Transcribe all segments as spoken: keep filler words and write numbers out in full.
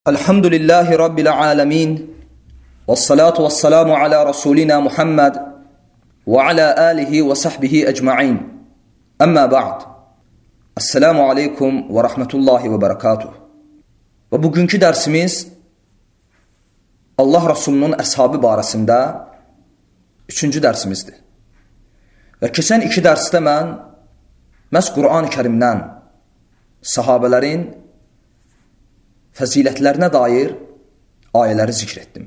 Elhamdülillahi Rabbil alemin. Vessalatu vesselamu ala Resulina Muhammed ve ala alihi ve sahbihi ecma'in. Amma ba'd. Esselamu aleykum ve rahmetullahi ve berekatuh. Ve bugünkü dersimiz Allah Resulü'nün əshabı barəsində üçüncü dersimizdir. Və keçən iki dərsdə mən məhz Quran-ı Kərimdən sahabələrin fəzilətlərinə dair ayələri zikr etdim.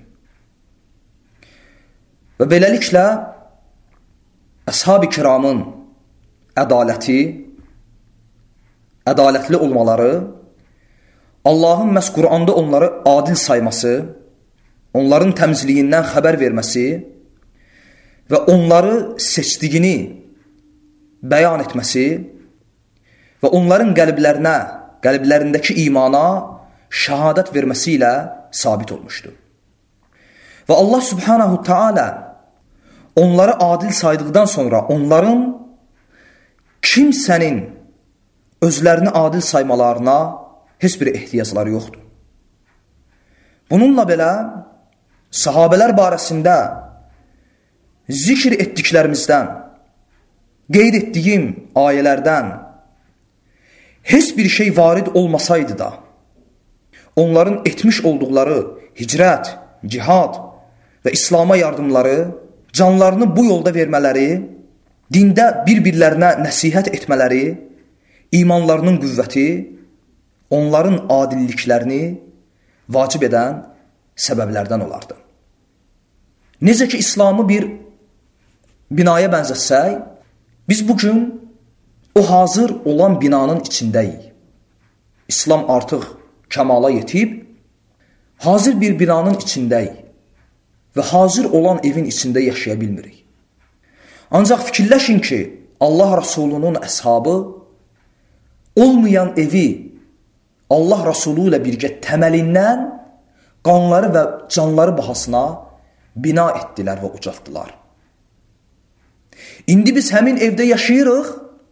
Və beləliklə əshab-ı kiramın ədaləti, ədalətli olmaları, Allahın məhz Quranda onları adil sayması, onların təmizliyindən xəbər verməsi və onları seçdiyini bəyan etməsi və onların qəlblərinə, qəlblərindəki imana şəhadət verməsi ilə sabit olmuşdur. Və Allah Subhanahu Teala onları adil saydıqdan sonra onların kimsənin özlərini adil saymalarına heç bir ehtiyacları yoxdur. Bununla belə sahabələr barəsində zikr etdiklərimizdən, qeyd etdiyim ayələrdən heç bir şey varid olmasaydı da, onların etmiş olduqları hicrət, cihad və İslama yardımları, canlarını bu yolda vermələri, dində bir-birlərinə nəsihət etmələri, imanlarının qüvvəti, onların adilliklərini vacib edən səbəblərdən olardı. Necə ki, İslamı bir binaya bənzətsək, biz bugün o hazır olan binanın içindəyik. İslam artıq kəmala yetib, hazır bir binanın içindəyik və hazır olan evin içində yaşaya bilmirik. Ancaq fikirləşin ki, Allah Rasulunun əshabı olmayan evi Allah Rasulu ilə birgə təməlindən qanları və canları bahasına bina etdilər və ucaltdılar. İndi biz həmin evdə yaşayırıq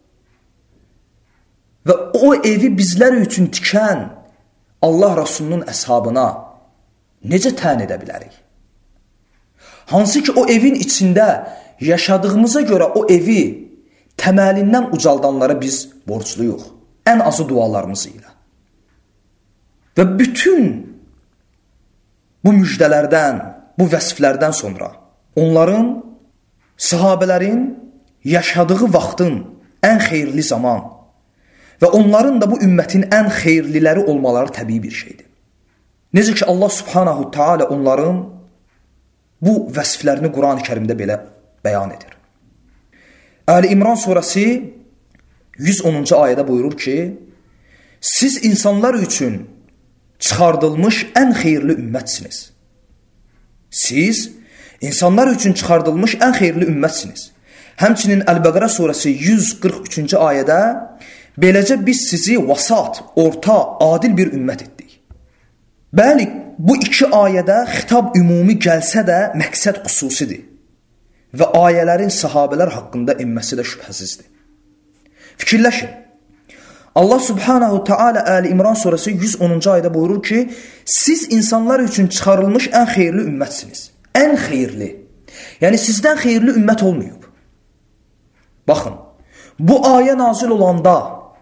və o evi bizlər üçün tikən Allah Rasulunun əshabına necə tən edə bilərik? Hansı ki, o evin içində yaşadığımıza görə o evi təməlindən ucaldanlara biz borcluyuq. Ən azı dualarımız ilə. Və bütün bu müjdələrdən, bu vəsiflərdən sonra onların, sahabələrin yaşadığı vaxtın ən xeyirli zaman və onların da bu ümmətin ən xeyirliləri olmaları təbii bir şeydir. Necə ki, Allah Subhanahu Teala onların bu vəsiflərini Quran-ı Kərimdə belə bəyan edir. Ali İmran surəsi yüz onuncu ayədə buyurur ki, siz insanlar üçün çıxardılmış ən xeyirli ümmətsiniz. Siz insanlar üçün çıxardılmış ən xeyirli ümmətsiniz. Həmçinin Əl-Bəqərə surəsi yüz qırx üçüncü ayədə beləcə biz sizi vasat, orta, adil bir ümmət etdik. Bəli, bu iki ayədə xitab ümumi gəlsə də məqsəd xüsusidir və ayələrin sahabələr haqqında enməsi də şübhəsizdir. Fikirləşin, Allah Subhanahu Teala Əli İmran surəsi yüz onuncu ayədə buyurur ki, siz insanlar üçün çıxarılmış ən xeyirli ümmətsiniz. Ən xeyirli. Yəni sizdən xeyirli ümmət olmayıb. Baxın, bu ayə nazil olanda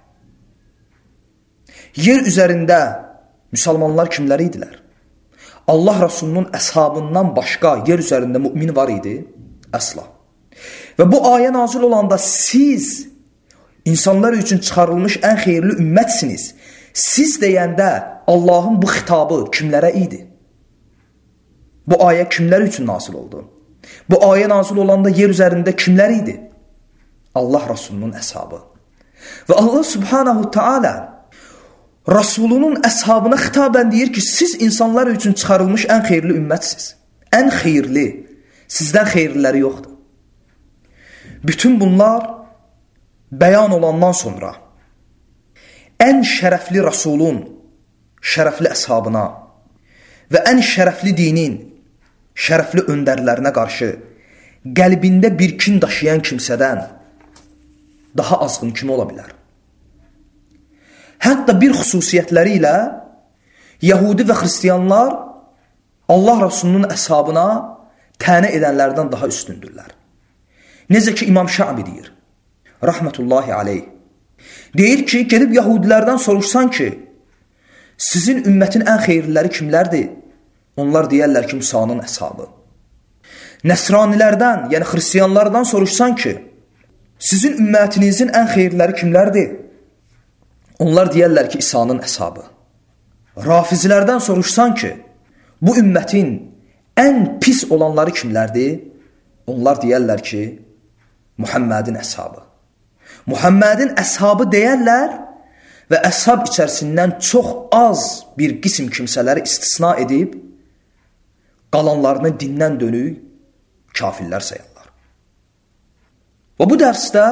yer üzərində müsəlmanlar kimləri idilər? Allah Rasulunun əshabından başqa yer üzərində mümin var idi? Əsla. Və bu ayə nazil olanda siz insanlar üçün çıxarılmış ən xeyirli ümmətsiniz. Siz deyəndə Allahın bu xitabı kimlərə idi? Bu ayə kimlər üçün nazil oldu? Bu ayə nazil olanda yer üzərində kimlər idi? Allah Rasulunun əshabı. Və Allah Subhanahu Teala Rasulunun əshabına xitabən deyir ki, siz insanlar üçün çıxarılmış ən xeyirli ümmətsiz. Ən xeyirli. Sizdən xeyirliləri yoxdur. Bütün bunlar bəyan olandan sonra ən şərəfli Rasulun şərəfli əshabına və ən şərəfli dinin şərəfli öndərlərinə qarşı qəlbində bir kin daşıyan kimsədən daha azğın kim ola bilər? Hətta bir xüsusiyyətləri ilə Yahudi və xristiyanlar Allah Rasulunun əshabına tənə edənlərdən daha üstündürlər. Necə ki İmam Şabi deyir, rahmetullahi aleyh. Deyir ki, gedib Yahudilərdən soruşsan ki, sizin ümmətin ən xeyirliləri kimlərdir? Onlar deyərlər ki, Musa'nın əshabı. Nəsranilərdən, yəni xristiyanlardan soruşsan ki, sizin ümmətinizin ən xeyirliləri kimlərdir? Onlar deyərlər ki, İsa'nın əshabı. Rafizilərdən soruşsan ki, bu ümmətin ən pis olanları kimlərdir? Onlar deyərlər ki, Muhammedin əshabı. Muhammedin əshabı deyərlər və əshab içərisindən çox az bir qism kimsələri istisna edib, qalanlarını dindən dönük kafirlər sayarlar. Və bu dərsdə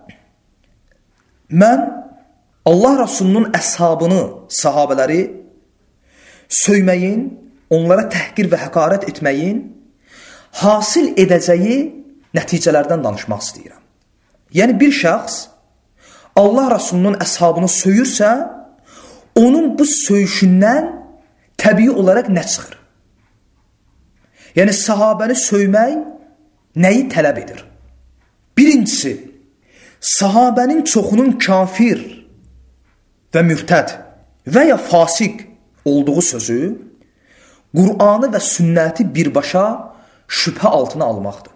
mən Allah Rasulunun əshabını, sahabələri söyməyin, onlara təhqir və həqarət etməyin hasil edəcəyi nəticələrdən danışmaq istəyirəm. Yəni bir şəxs Allah Rasulunun əshabını söyürsə, onun bu söyüşündən təbii olaraq nə çıxır? Yəni sahabəni söymək nəyi tələb edir? Birincisi, sahabənin çoxunun kafir və mürtəd və ya fasik olduğu sözü Qur'anı və sünnəti birbaşa şübhə altına almaqdır.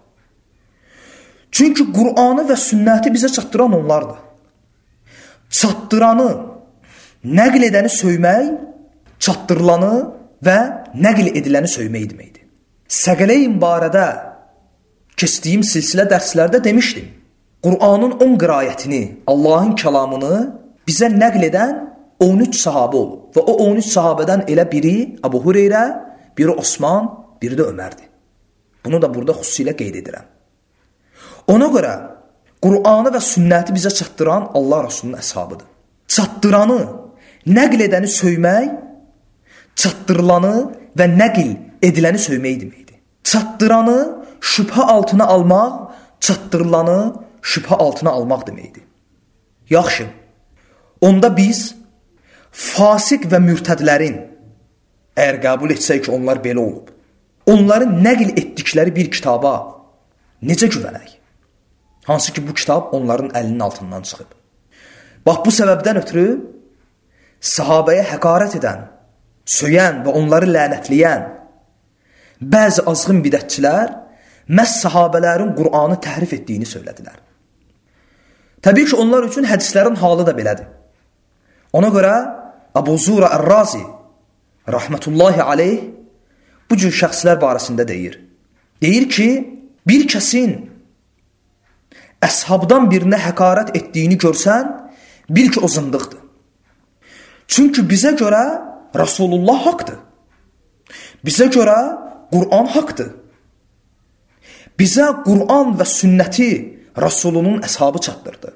Çünki Qur'anı və sünnəti bizə çatdıran onlardır. Çatdıranı, nəql edəni söymək, çatdırılanı və nəql ediləni söymək deməkdir. Səqələyin barədə keçdiyim silsilə dərslərdə demişdim. Qur'anın on qirayətini, Allahın kəlamını bizə nəql edən on üç sahabə olub. Və o on üç sahabədən elə biri Əbu Hüreyrə, biri Osman, biri də Ömərdir. Bunu da burada xüsusilə qeyd edirəm. Ona görə Qur'anı və sünnəti bizə çatdıran Allah Rasulunun əshabıdır. Çatdıranı, nəql edəni söymək, çatdırılanı və nəql ediləni söymək deməkdir. Çatdıranı şübhə altına almaq, çatdırılanı şübhə altına almaq deməkdir. Yaxşı, onda biz fasik və mürtədlərin, əgər qəbul etsək ki, onlar belə olub, onların nəql etdikləri bir kitaba necə güvənək? Hansı ki, bu kitab onların əlinin altından çıxıb. Bax, bu səbəbdən ötürü sahabəyə həqarət edən, söyən və onları lənətləyən bəzi azğın bidətçilər məhz sahabələrin Qur'anı təhrif etdiyini söylədilər. Təbii ki, onlar üçün hədislərin halı da belədir. Ona görə Əbu Zura Ər-Razi rahmetullahi aleyh bu cür şəxslər barəsində deyir. Deyir ki, bir kəsin əshabdan birinə həqarət etdiyini görsən, bil ki, o zındıqdır. Çünki bizə görə Rasulullah haqdır. Bizə görə Qur'an haqdır. Bizə Qur'an və sünnəti Rasulunun əshabı çatdırdı.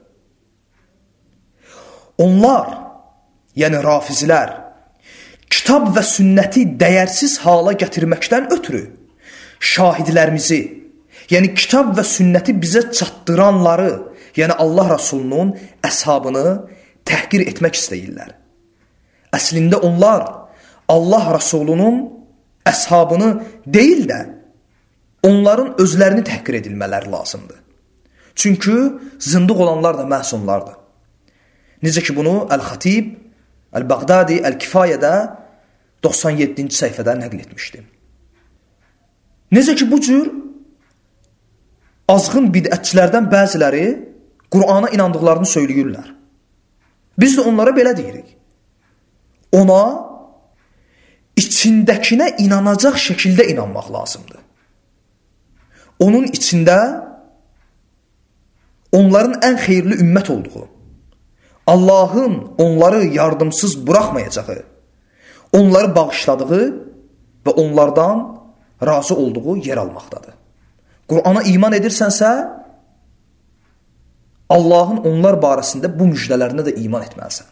Onlar, yəni rafizilər, kitab və sünnəti dəyərsiz hala gətirməkdən ötürü şahidlərimizi, yəni kitab və sünnəti bizə çatdıranları, yəni Allah Rasulunun əshabını təhqir etmək istəyirlər. Əslində onlar Allah Rasulunun əshabını deyil də, onların özlərini təhqir edilmələri lazımdır. Çünki zındıq olanlar da məhz onlardır. Necə ki bunu Əl-Xatib, Əl-Bağdadi, Əl-Kifayədə doxsan yeddinci səhifədə nəql etmişdi. Necə ki bu cür azğın bidətçilərdən bəziləri Qur'ana inandıqlarını söyləyirlər. Biz də onlara belə deyirik. Ona içindəkinə inanacaq şəkildə inanmaq lazımdır. Onun içində onların ən xeyirli ümmət olduğu, Allahın onları yardımsız buraxmayacağı, onları bağışladığı və onlardan razı olduğu yer almaqdadır. Qur'ana iman edirsənsə, Allahın onlar barəsində bu müjdələrinə də iman etməlisən.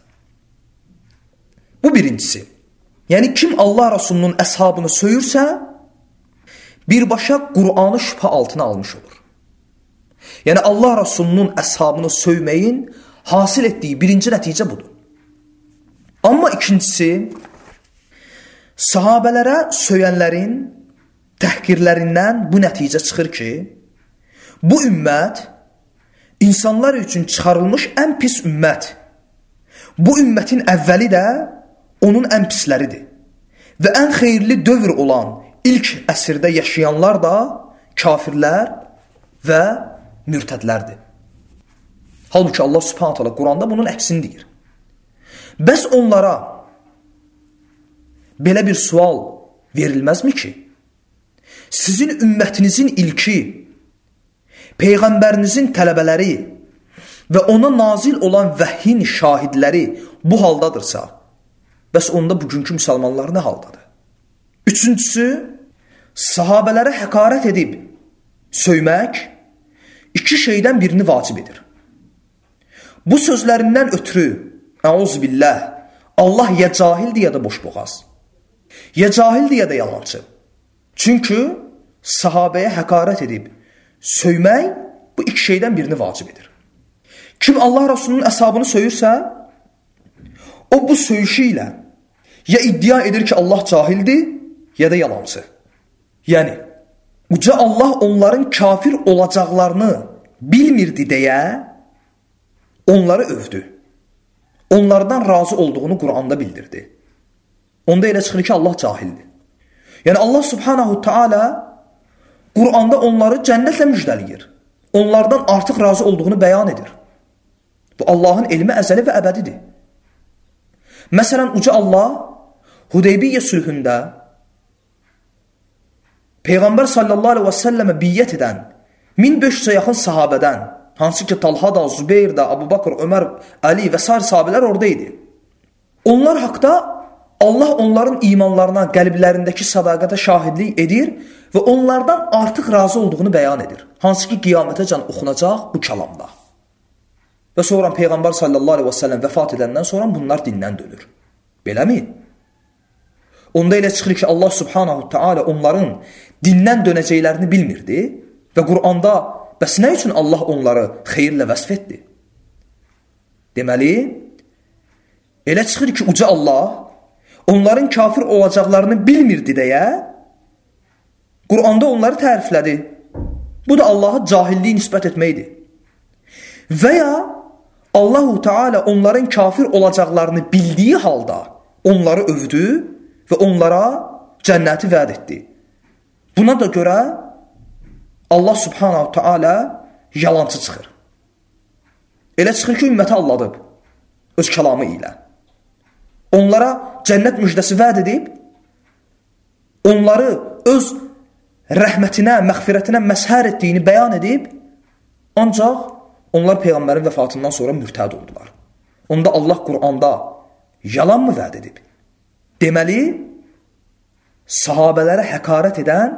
Bu birincisi. Yəni kim Allah Rasulunun əshabını söyürsə, birbaşa Qur'anı şübhə altına almış olur. Yəni Allah Rasulunun əshabını söyməyin hasil etdiyi birinci nəticə budur. Amma ikincisi, sahabələrə söyənlərin təhqirlərindən bu nəticə çıxır ki, bu ümmət insanlar üçün çıxarılmış ən pis ümmət. Bu ümmətin əvvəli də onun ən pisləridir. Və ən xeyirli dövr olan ilk əsrdə yaşayanlar da kafirlər və mürtədlərdir. Halbuki Allah Subhanahu taala Quranda bunun əksini deyir. Bəs onlara belə bir sual verilməzmi ki, sizin ümmətinizin ilki, Peyğəmbərinizin tələbələri və ona nazil olan vəhyin şahidləri bu haldadırsa, bəs onda bugünkü müsəlmanlar nə haldadır? Üçüncüsü, sahabələrə həqarət edib söymək iki şeydən birini vacib edir. Bu sözlərindən ötürü, əuzubillah, Allah ya cahildir ya da boşboğaz. Ya cahildir ya da yalancı. Çünki sahabəyə həqarət edib söymək bu iki şeydən birini vacib edir. Kim Allah Rasulunun əshabını söyürsə, o bu söyüşü ilə ya iddia edir ki Allah cahildir ya da yalancı. Yəni, uca Allah onların kafir olacaqlarını bilmirdi deyə onları övdü. Onlardan razı olduğunu Quranda bildirdi. Onda elə çıxır ki Allah cahildir. Yəni Allah Subhanahu Teala Quranda onları cənnətlə müjdəliyir. Onlardan artıq razı olduğunu bəyan edir. Bu Allahın elmi əzəli və əbədidir. Məsələn, uca Allah Hudeybiyyə sülhündə Peyğəmbər sallallahu aleyhi və səlləmə biyyət edən min beş yüzə yaxın sahabədən, hansı ki Talha da, Zübeyir da, Abu Bakr, Ömər, Ali və sair sahabələr oradaydı. Onlar haqda Allah onların imanlarına, qəlblərindəki sədaqətə şahidlik edir və onlardan artıq razı olduğunu bəyan edir. Hansı ki qiyamətəcən oxunacaq bu kəlamda. Və sonra Peyğəmbər sallallahu aleyhi və səlləm vəfat edəndən sonra bunlar dindən dönür. Beləmi? Onda elə çıxır ki Allah Subhanahu Teala onların dindən dönəcəklərini bilmirdi və Quranda bəs nə üçün Allah onları xeyirlə vəsf etdi? Deməli, elə çıxır ki uca Allah onların kafir olacaqlarını bilmirdi deyə Quranda onları təriflədi. Bu da Allaha cahilliyi nisbət etməkdir. Və ya Allahu Teala onların kafir olacaqlarını bildiyi halda onları övdü və onlara cənnəti vəd etdi. Buna da görə Allah Subhanahu Teala yalancı çıxır. Elə çıxır ki ümməti aldadıb öz kəlamı ilə. Onlara cənnət müjdəsi vəd edib, onları öz rəhmətinə, məğfirətinə məshər etdiyini bəyan edib, ancaq onlar Peyğəmbərin vəfatından sonra mürtəd oldular. Onda Allah Quranda yalan mı vəd edib? Deməli, sahabələrə həqarət edən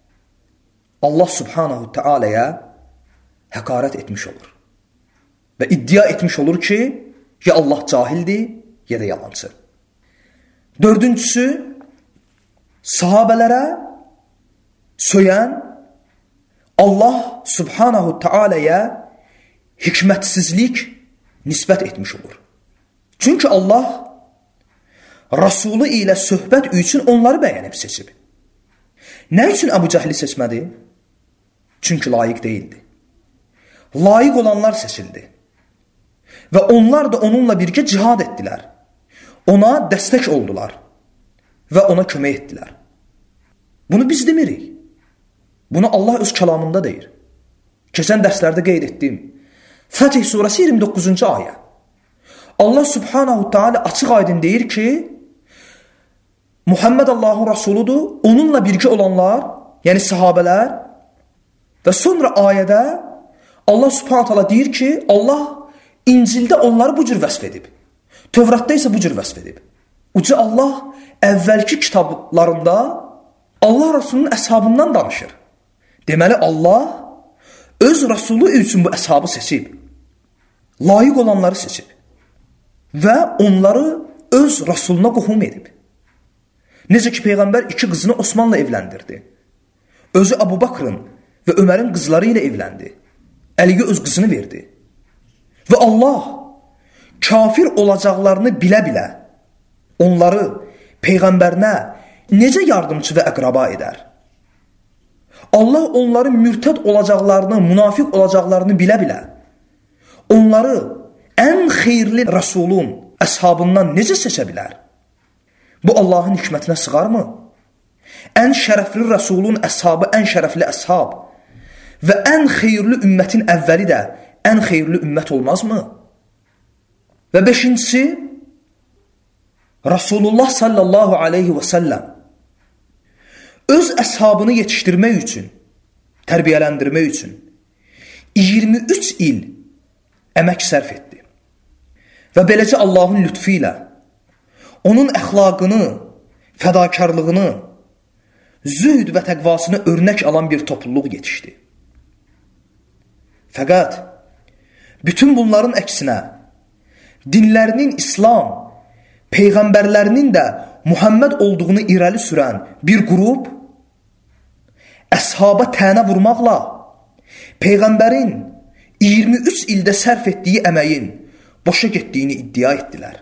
Allah Subhanahu Teala'ya həqarət etmiş olur. Və iddia etmiş olur ki, ya Allah cahildir, ya da yalancı. Dördüncüsü, sahabələrə söyən Allah Subhanahu Teala'ya hikmətsizlik nisbət etmiş olur. Çünki Allah Rasulü ilə söhbət üçün onları bəyənib seçib. Nə üçün Əbu Cəhli seçmədi? Çünki layiq deyildi. Layiq olanlar seçildi. Və onlar da onunla birgə cihad etdilər. Ona dəstək oldular və ona kömək etdilər. Bunu biz demirik. Bunu Allah öz kəlamında deyir. Keçən dərslərdə qeyd etdim. Fətih surəsi iyirmi doqquzuncu ayə. Allah Subhanahu Teala açıq aydın deyir ki, Muhammed Allahın Rasuludur, onunla birgə olanlar, yəni sahabələr və sonra ayədə Allah Subhanahu Teala deyir ki, Allah İncildə onları bu cür vəsf edib. Tövratda isə bu cür vəsf edib. Uca Allah əvvəlki kitablarında Allah Rasulunun əshabından danışır. Deməli Allah öz Rasulü üçün bu əshabı seçib. Layiq olanları seçib. Və onları öz Rasuluna qohum edib. Necə ki Peyğəmbər iki qızını Osmanla evləndirdi. Özü Abu Bakrın və Ömərin qızları ilə evləndi. Əliyə öz qızını verdi. Və Allah kafir olacaqlarını bilə-bilə onları Peyğəmbərinə necə yardımcı və əqraba edər? Allah onların mürtəd olacaqlarını, münafiq olacaqlarını bilə-bilə onları ən xeyirli Rasulun əshabından necə seçə bilər? Bu Allahın hikmətinə sığarmı? Ən şərəfli Rasulun əshabı ən şərəfli əshab və ən xeyirli ümmətin əvvəli də ən xeyirli ümmət olmazmı? Və beşincisi, Rasulullah sallallahu aleyhi və səlləm öz əshabını yetişdirmək üçün, tərbiyələndirmək üçün iyirmi üç il əmək sərf etdi. Və beləcə Allahın lütfu ilə onun əxlaqını, fədakarlığını, zühd və təqvasını örnək alan bir topluluq yetişdi. Fəqət bütün bunların əksinə dinlərinin İslam, peyğəmbərlərinin də Muhammed olduğunu irəli sürən bir qrup əshaba tənə vurmaqla peyğəmbərin iyirmi üç ildə sərf etdiyi əməyin boşa getdiyini iddia etdilər.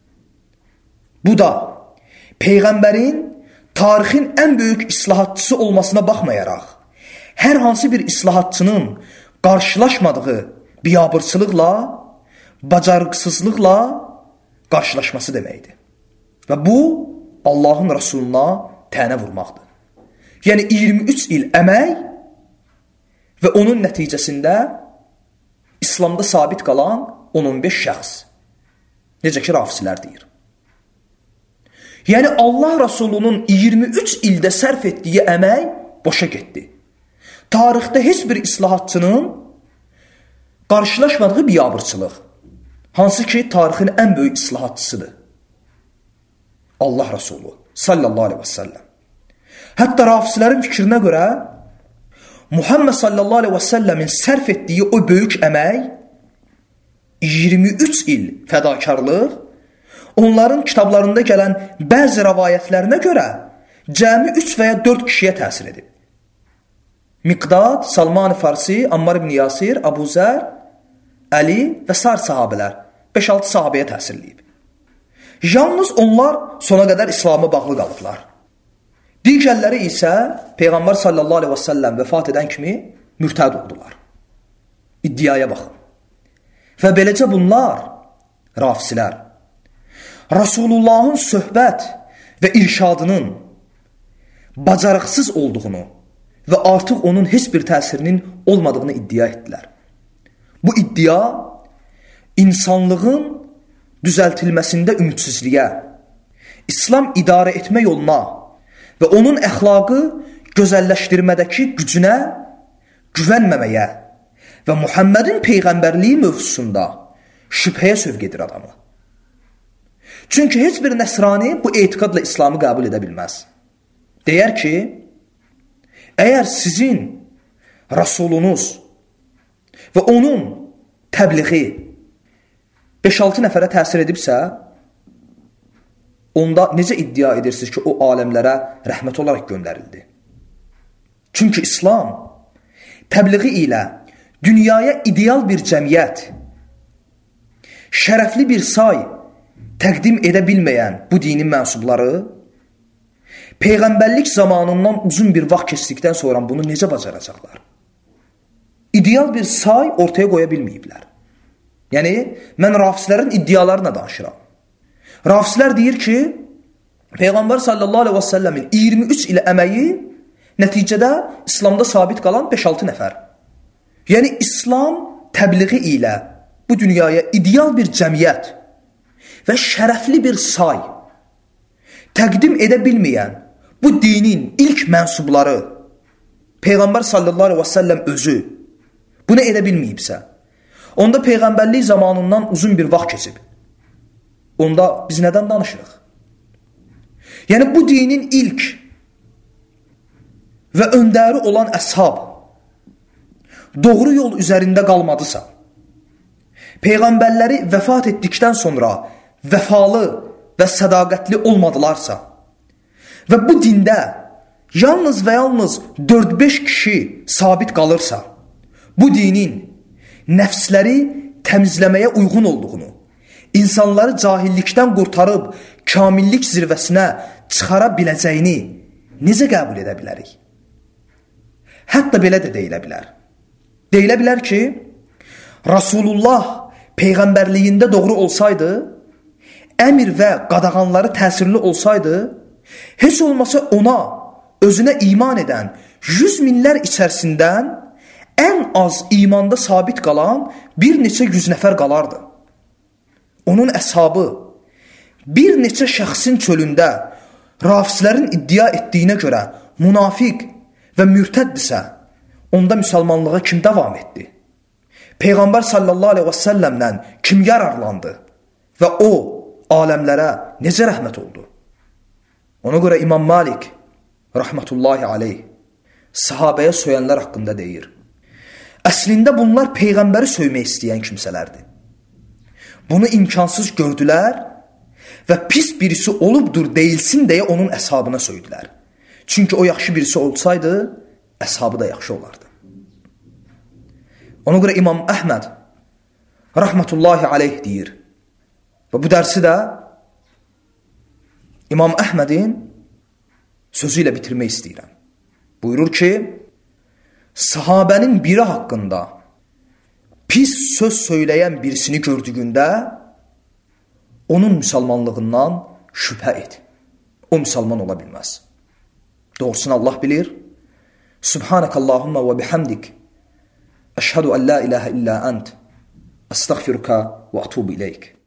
Bu da peyğəmbərin tarixin ən böyük islahatçısı olmasına baxmayaraq hər hansı bir islahatçının qarşılaşmadığı biabırçılıqla, bacarıqsızlıqla qarşılaşması deməkdir. Və bu, Allahın Rasuluna tənə vurmaqdır. Yəni, iyirmi üç il əmək və onun nəticəsində İslamda sabit qalan on on beş şəxs. Necə ki, rafisilər deyir. Yəni, Allah Rasulunun iyirmi üç ildə sərf etdiyi əmək boşa getdi. Tarixdə heç bir islahatçının qarşılaşmadığı biabırçılıq, hansı ki, tarixin ən böyük islahatçısıdır. Allah Rasulü sallallahu aleyhi və səlləm. Hətta rafislərin fikrinə görə Muhammed sallallahu aleyhi və səlləmin sərf etdiyi o böyük əmək, iyirmi üç il fədakarlıq, onların kitablarında gələn bəzi rəvayətlərinə görə cəmi üç və ya dörd kişiyə təsir edib. Miqdad, Salman-ı Farsi, Ammar ibn Yasir, Abu Zər, Əli və sar sahabələr beş altı sahabəyə təsirləyib. Yalnız onlar sona qədər İslam'a bağlı qalıblar. Digərləri isə Peyğəmbər sallallahu aleyhi və səlləm vəfat edən kimi mürtəd oldular. İddiaya baxın. Və beləcə bunlar, rafisilər, Rasulullahın söhbət və irşadının bacarıqsız olduğunu və artıq onun heç bir təsirinin olmadığını iddia etdilər. Bu iddia insanlığın düzəltilməsində ümidsizliyə, İslam idarə etmə yoluna və onun əxlaqı gözəlləşdirmədəki gücünə güvənməməyə və Muhammedin peyğəmbərliyi mövzusunda şübhəyə sövq edir adamı. Çünki heç bir nəsrani bu etiqadla İslamı qəbul edə bilməz. Deyər ki, əgər sizin Rasulunuz və onun təbliği beş altı nəfərə təsir edibsə, onda necə iddia edirsiniz ki, o aləmlərə rəhmət olaraq göndərildi? Çünki İslam təbliği ilə dünyaya ideal bir cəmiyyət, şərəfli bir say təqdim edə bilməyən bu dinin mənsubları peyğəmbərlik zamanından uzun bir vaxt keçdikdən sonra bunu necə bacaracaqlar? İdeal bir say ortaya qoya bilməyiblər. Yəni, mən rafislərin iddialarına danışıram. Rafislər deyir ki, Peyğəmbər sallallahu aleyhi və səlləmin iyirmi üç il əməyi nəticədə İslamda sabit qalan beş altı nəfər. Yəni, İslam təbliği ilə bu dünyaya ideal bir cəmiyyət və şərəfli bir say təqdim edə bilməyən bu dinin ilk mənsubları Peyğəmbər sallallahu aleyhi və səlləm özü bunu edə bilməyibsə, onda peyğəmbərlik zamanından uzun bir vaxt keçib. Onda biz nədən danışırıq? Yəni bu dinin ilk və öndəri olan əshab doğru yol üzərində qalmadısa, peyğəmbərləri vəfat etdikdən sonra vəfalı və sədaqətli olmadılarsa və bu dində yalnız və yalnız dörd beş kişi sabit qalırsa, bu dinin nəfsləri təmizləməyə uyğun olduğunu, insanları cahillikdən qurtarıb kamillik zirvəsinə çıxara biləcəyini necə qəbul edə bilərik? Hətta belə də deyilə bilər. Deyilə bilər ki, Rasulullah peyğəmbərliyində doğru olsaydı, əmr və qadağanları təsirli olsaydı, heç olmasa ona, özünə iman edən yüz minlər içərisindən ən az imanda sabit qalan bir neçə yüz nəfər qalardı. Onun əshabı bir neçə şəxsin çölündə rafislərin iddia etdiyinə görə münafiq və mürtəddirsə, onda müsəlmanlığa kim davam etdi? Peyğəmbər sallallahu aleyhi və səlləmlə kim yararlandı? Və o, aləmlərə necə rəhmət oldu? Ona görə İmam Malik, rahmetullahi aleyh, sahabəyə söyənlər haqqında deyir. Əslində bunlar Peyğəmbəri söymək istəyən kimsələrdir. Bunu imkansız gördülər və pis birisi olubdur deyilsin deyə onun əshabına söydülər. Çünki o yaxşı birisi olsaydı, əshabı da yaxşı olardı. Ona görə İmam Əhməd, rahmetullahi aleyh deyir. Və bu dərsi də İmam Əhmədin sözü ilə bitirmək istəyirəm. Buyurur ki, sahabənin biri haqqında pis söz söyləyən birisini gördüyündə onun müsəlmanlığından şübhə et. O müsəlman ola bilməz. Doğrusunu Allah bilir. Subhanəkallahumma və bihamdik. Əşhədu ən la ilahə illə ənt. Əstəğfiruka və atubu ileyk.